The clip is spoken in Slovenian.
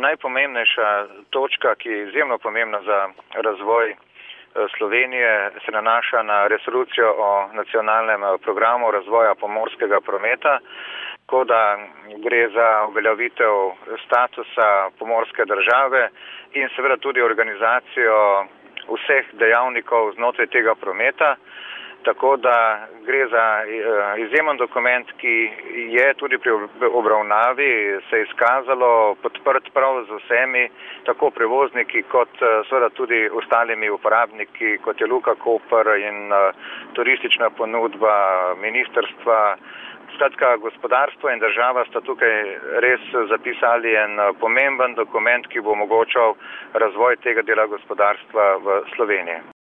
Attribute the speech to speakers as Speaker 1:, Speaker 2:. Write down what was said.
Speaker 1: najpomembnejša točka, ki je izjemno pomembna za razvoj Slovenije, se nanaša na resolucijo o nacionalnem programu razvoja pomorskega prometa, tako da gre za uveljavitev statusa pomorske države in seveda tudi organizacijo vseh dejavnikov znotraj tega prometa. Tako da gre za izjemen dokument, ki je tudi pri obravnavi se izkazalo podprt prav z vsemi, tako prevozniki kot seveda tudi ostalimi uporabniki, kot je Luka Koper in turistična ponudba ministrstva. Skratka, gospodarstvo in država sta tukaj res zapisali en pomemben dokument, ki bo omogočal razvoj tega dela gospodarstva v Sloveniji.